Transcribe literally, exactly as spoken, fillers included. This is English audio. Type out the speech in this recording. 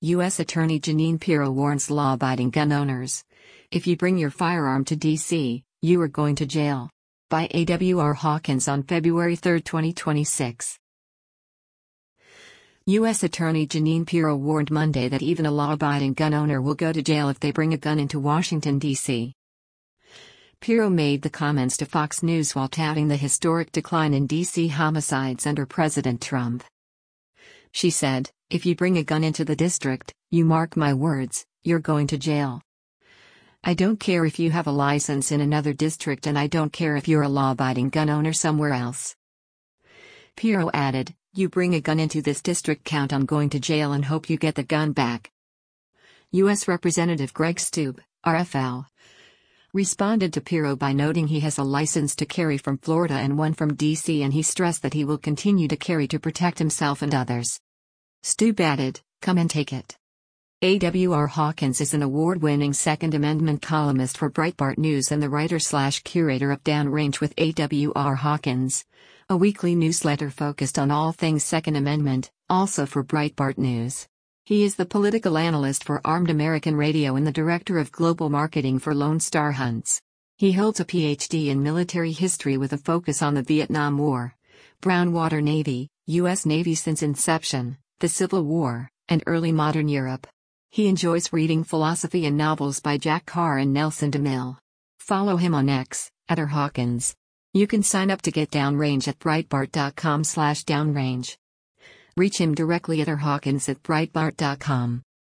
U S Attorney Jeanine Pirro warns law-abiding gun owners. If you bring your firearm to D C, you are going to jail. By A W R Hawkins on February third, twenty twenty-six. U S Attorney Jeanine Pirro warned Monday that even a law-abiding gun owner will go to jail if they bring a gun into Washington, D C Pirro made the comments to Fox News while touting the historic decline in D C homicides under President Trump. She said, "If you bring a gun into the district, you mark my words, you're going to jail. I don't care if you have a license in another district, and I don't care if you're a law-abiding gun owner somewhere else." Pirro added, "You bring a gun into this district, count on going to jail and hope you get the gun back." U S Representative Greg Steube, R F L, responded to Pirro by noting he has a license to carry from Florida and one from D C, and he stressed that he will continue to carry to protect himself and others. Steube added, "Come and take it." A W R Hawkins is an award-winning Second Amendment columnist for Breitbart News and the writer-slash-curator of Downrange with A W R Hawkins, a weekly newsletter focused on all things Second Amendment, also for Breitbart News. He is the political analyst for Armed American Radio and the director of global marketing for Lone Star Hunts. He holds a P H D in military history with a focus on the Vietnam War, Brown Water Navy, U S Navy since inception, the Civil War, and early modern Europe. He enjoys reading philosophy and novels by Jack Carr and Nelson DeMille. Follow him on X, at R Hawkins. You can sign up to get Downrange at breitbart dot com slash downrange. Reach him directly at R Hawkins at breitbart dot com.